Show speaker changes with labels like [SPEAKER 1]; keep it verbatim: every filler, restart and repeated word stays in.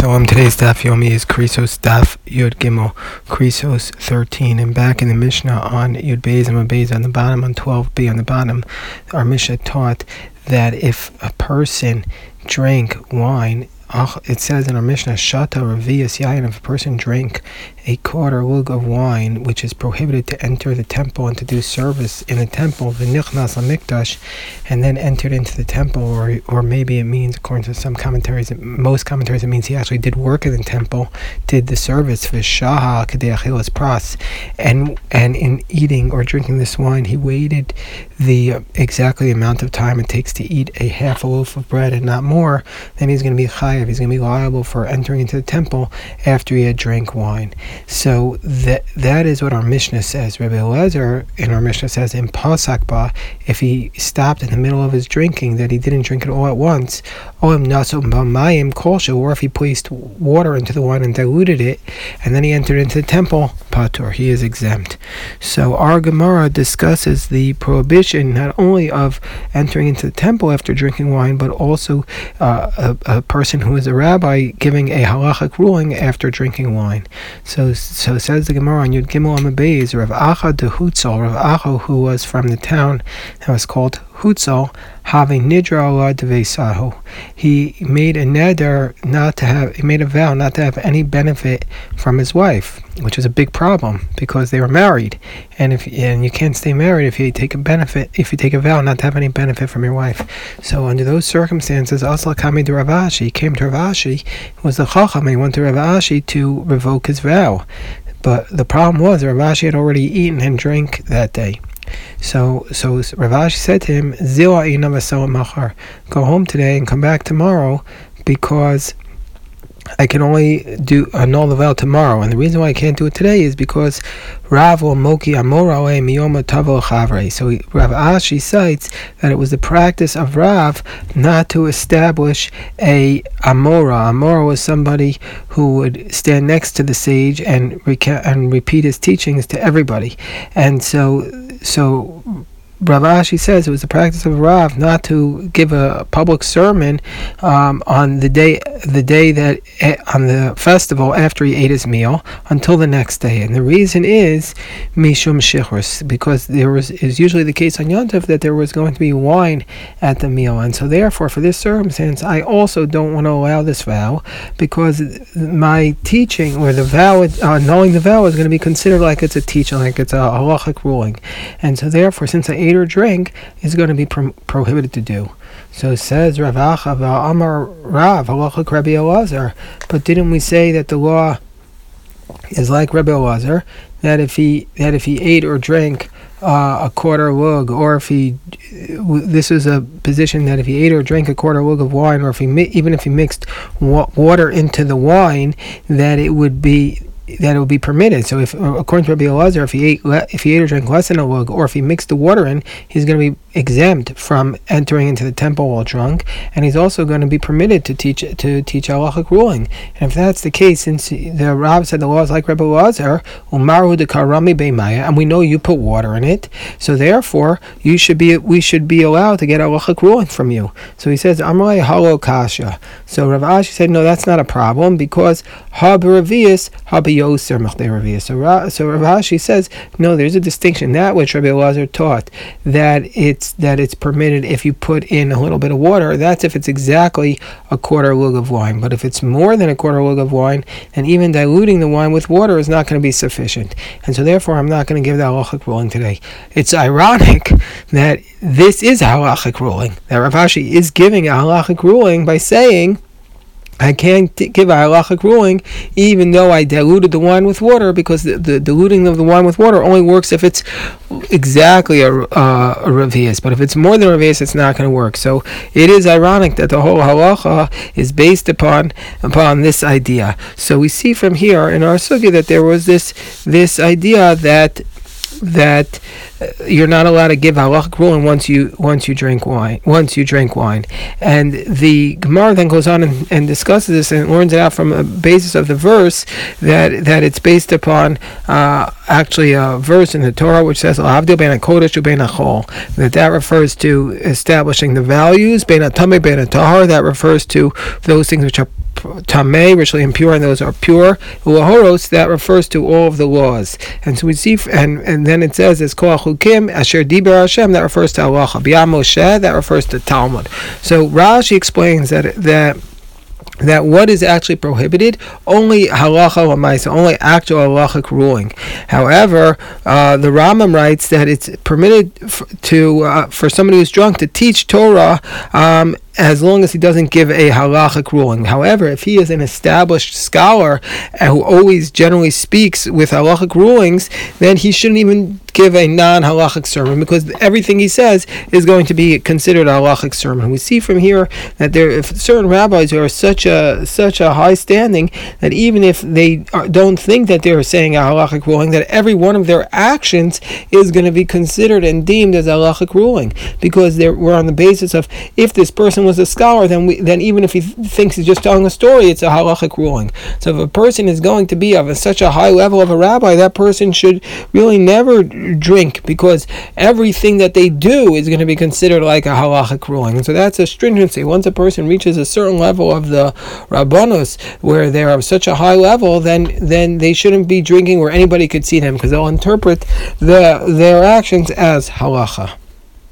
[SPEAKER 1] Shalom. Today's Daf Yomi is Krisos Daf Yud Gimel, Krisos thirteen. And back in the Mishnah on Yud Beis and Beis on the bottom, on twelve b on the bottom, our Mishnah taught that if a person drank wine, it says in our Mishnah, Shata Revius Yayin, if a person drank a quarter lug of wine, which is prohibited to enter the temple and to do service in the temple, V'nichnas Mikdash, and then entered into the temple, or or maybe it means, according to some commentaries, most commentaries, it means he actually did work in the temple, did the service, V'shaha K'dei Achilas Pras, and and in eating or drinking this wine, he waited the uh, exactly amount of time it takes to eat a half a loaf of bread and not more, then he's going to be chayav, he's going to be liable for entering into the temple after he had drank wine. So that that is what our Mishnah says. Rabbi Eliezer in our Mishnah says in Pasak Ba, if he stopped in the middle of his drinking, that he didn't drink it all at once, or if he placed water into the wine and diluted it, and then he entered into the temple, patur, he is exempt. So our Gemara discusses the prohibition not only of entering into the temple after drinking wine, but also uh, a, a person who is a rabbi giving a halachic ruling after drinking wine. So So says the Gemara on Yud Gimel Amud Beis, Rav Acha de Hutzal, Rav Acha, who was from the town that was called Hutzal, having nidra ala deveisahu. He made a neder not to have, he made a vow not to have any benefit from his wife, which is a big problem because they were married, and if and you can't stay married if you take a benefit, if you take a vow not to have any benefit from your wife. So under those circumstances, Asla Kami to Rav Ashi, he came to Rav Ashi, who was the Chacham, and he went to Rav Ashi to revoke his vow. But the problem was Rav Ashi had already eaten and drank that day. So so Rav Ashi said to him, Zila ina v'sela machar, go home today and come back tomorrow, because I can only do annul the vow tomorrow, and the reason why I can't do it today is because Rav or Moki Amorale Miyoma Tavo Chavre. So he, Rav Ashi cites that it was the practice of Rav not to establish a Amora. Amora was somebody who would stand next to the sage and reca- and repeat his teachings to everybody, and so so. Rav Ashi says it was the practice of Rav not to give a public sermon um, on the day, the day that on the festival after he ate his meal until the next day, and the reason is mishum shichrus, because there was is usually the case on Yom Tov that there was going to be wine at the meal, and so therefore for this circumstance I also don't want to allow this vow, because my teaching or the vow, uh, knowing the vow, is going to be considered like it's a teaching, like it's a halachic ruling, and so therefore since I or drink is going to be pro- prohibited to do. So says Rav Acha Amar Rav Halachik Rabbi Elazar, but didn't we say that the law is like Rabbi Elazar, that if he that if he ate or drank uh, a quarter lug, or if he this is a position that if he ate or drank a quarter lug of wine, or if he even if he mixed wa- water into the wine, that it would be that it would be permitted. So if, according to Rabbi Elazar, if he ate le- if he ate or drank less than a lug, or if he mixed the water in, he's going to be exempt from entering into the temple while drunk, and he's also going to be permitted to teach to teach halachic ruling. And if that's the case, since the Rav said the law is like Rabbi Elazar, umaru de karami beimaya, and we know you put water in it, so therefore you should be we should be allowed to get halachic ruling from you. So he says Amrei halo kasha. So Rav Ashi said no, that's not a problem, because ha b'revius ha b'yoser mechdei revius. So Ra, so Rav Ashi says no, there's a distinction, that which Rabbi Elazar taught, that it's that it's permitted if you put in a little bit of water. That's if it's exactly a quarter lug of wine. But if it's more than a quarter lug of wine, then even diluting the wine with water is not going to be sufficient. And so therefore I'm not going to give the halachic ruling today. It's ironic that this is a halachic ruling, that Rav Ashi is giving a halachic ruling by saying I can't t- give a halachic ruling even though I diluted the wine with water, because the, the diluting of the wine with water only works if it's exactly a, uh, a revius. But if it's more than a revius, it's not going to work. So it is ironic that the whole halacha is based upon upon this idea. So we see from here in our sugya that there was this this idea that that uh, you're not allowed to give halachic ruling once you once you drink wine once you drink wine, and the Gemara then goes on and, and discusses this and learns it out from a basis of the verse that that it's based upon uh, actually a verse in the Torah which says L'havdil bein hakodesh ubein hachol, that that refers to establishing the values bein hatame bein hatahar, that refers to those things which are tamei, ritually impure, and those are pure. Uahoros, that refers to all of the laws. And so we see, and, and then it says, as Koach Hukim, Asher Diber Hashem, that refers to halacha. B'yam Moshe, that refers to Talmud. So Rashi explains that that that what is actually prohibited, only halacha l'maisa, only actual halachic ruling. However, uh, the Rambam writes that it's permitted f- to uh, for somebody who's drunk to teach Torah um, as long as he doesn't give a halachic ruling. However, if he is an established scholar who always generally speaks with halachic rulings, then he shouldn't even give a non-halachic sermon, because everything he says is going to be considered a halachic sermon. We see from here that there are certain rabbis who are such a such a high standing that even if they are, don't think that they're saying a halachic ruling, that every one of their actions is going to be considered and deemed as a halachic ruling, because they're, we're on the basis of, if this person was a scholar, then we, then even if he th- thinks he's just telling a story, it's a halachic ruling. So if a person is going to be of a, such a high level of a rabbi, that person should really never drink, because everything that they do is going to be considered like a halachic ruling. And so that's a stringency. Once a person reaches a certain level of the rabbanos where they're of such a high level, then then they shouldn't be drinking where anybody could see them, because they'll interpret the their actions as halacha.